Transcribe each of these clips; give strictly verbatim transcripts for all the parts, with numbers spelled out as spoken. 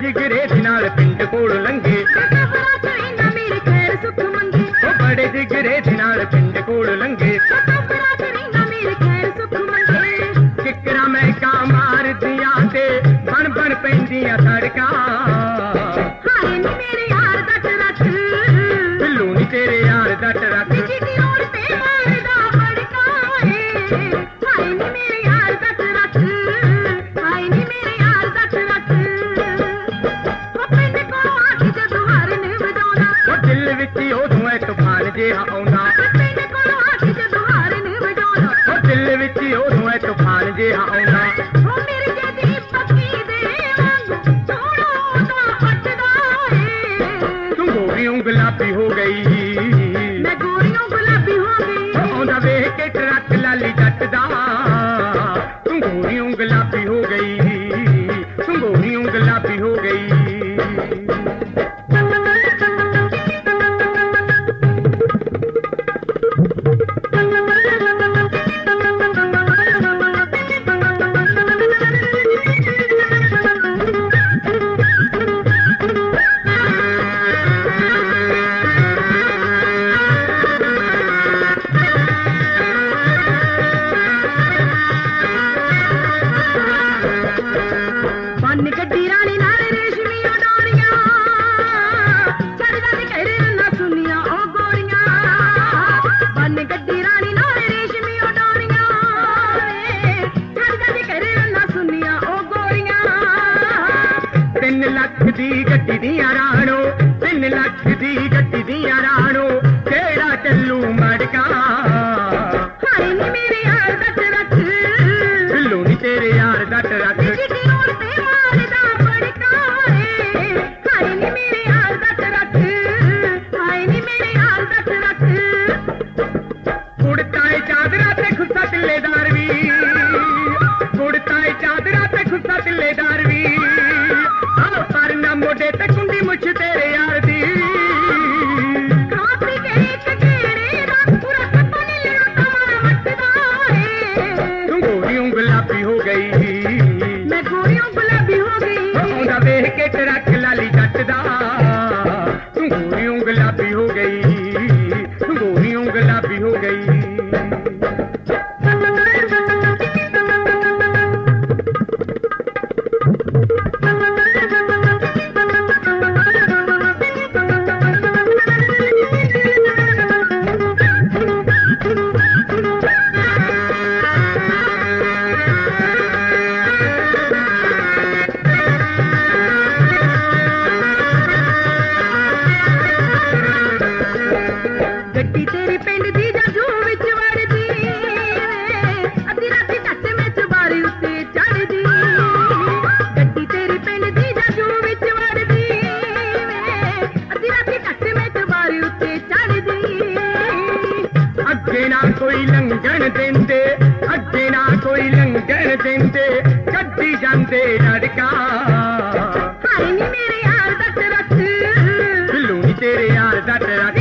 जिगरे दे नाल पिंड कोल लंघे मेरे खैर सुख मंगे ओ बड़े जिगरे दे नाल पिंड कोल लंघे मेरे खैर सुख मंगे किकरा मैं का मार दिया ते बन बन पैंदियां सड़कां हाय नी मेरे यार दट रख बिल्लू नी तेरे यार दट रख जिदी रोड ते मारदा बड़का है हाय नी मेरे यार दट रख हाय नी मेरे यार दट रख ओ पिंड कोलों आके जदों हारन वजाउंदा ओ दिल विच उदों ऐ तूफान जिहा आउंदा पिंड कोलों आके जदों हारन वजाउंदा ओ दिल विच उदों ऐ तूफान जिहा आउंदा ओ मेरे जेदी पक्की दे वांगू सोहणा दा फटदा है तू गोरियों गुलाबी हो गई मैं गोरियों गुलाबी हो गई आउंदा वेख के ट्रक लाली जट दा तू गोरियों गुलाबी हो गई तू गोरियों गुलाबी हो गई गड्डी दिया राणो तीन लख दी गड्डी दिया राणो तेरा चलू मड़का हाय नी मेरे यार दट रख बिल्लू नी तेरे यार दट रख जिदी रोड ते मारदा बड़का है हाय नी मेरे यार दट रख हाय नी मेरे यार दट रख उड़ता है चादरा ते खुस्सा तिल्लेदार भी उड़ता है चादरा ते खुस्सा तिल्लेदार भी पर ना मोटे ते कुंडी मुछ तेरे यार दी खासी के एक गेड़े दा पूरा कप्पा नी लेना तमारा मटदा है तू गोरियों गुलाबी हो गई मैं गोरियों गुलाबी हो गई आउंदा वेख के ट्रक लाली जट दा तू गोरियों गुलाबी हो गई तू गोरियों गुलाबी हो गई गड्डी तेरी पिंड दी जाजू विच वड़दी अद्धी राती टच में चबारी उत्ते चढ़दी गड्डी तेरी पिंड दी जाजू विच वड़दी अद्धी राती टच में चबारी उत्ते चढ़दी अगे ना कोई लंघन देंदे अगे ना कोई लंघन देंदे गड्डी जांदे लड़का हाय नी मेरे यार दट रख बिल्लू नी तेरे यार दट रख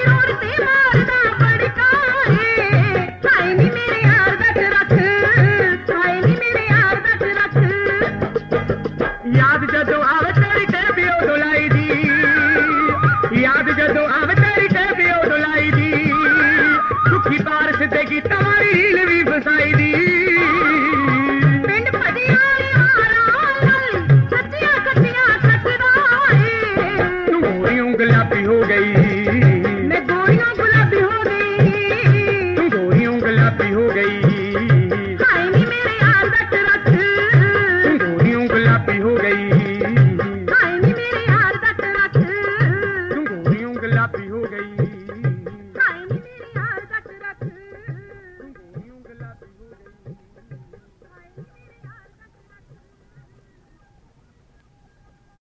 याद जदों आवे तेरी टेबी उदों लाई दी याद जदों आवे तेरी टेबी उदों लाई दी दुखी पार सिद्धेगी तमारी हील भी फसाई दी पिंड पटियाली मारा सच्चियां कच्चियां कटदा है तू गोरियों गुलाबी हो गई मैं गोरियों गुलाबी हो गई तू गोरियों गुलाबी हो गई